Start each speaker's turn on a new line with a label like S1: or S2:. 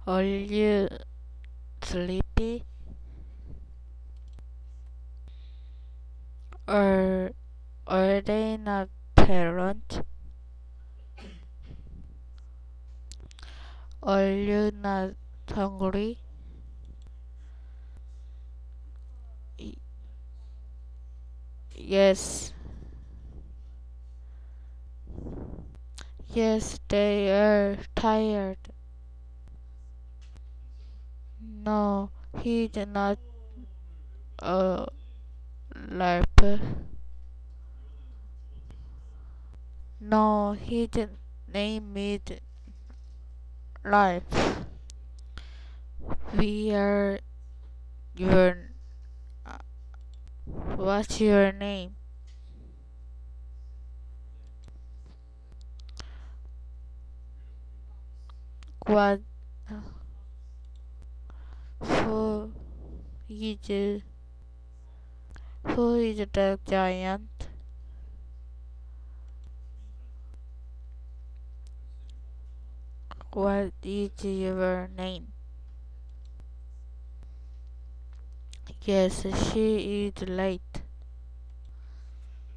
S1: Are you sleepy? Or are they not parent? Are you not hungry? Y- Yes, yes, they are tired. No, he did not LARP. No, he didn't name it life. We are your. What's your name? What? Who is who is the giant? What is your name? Yes, she is late.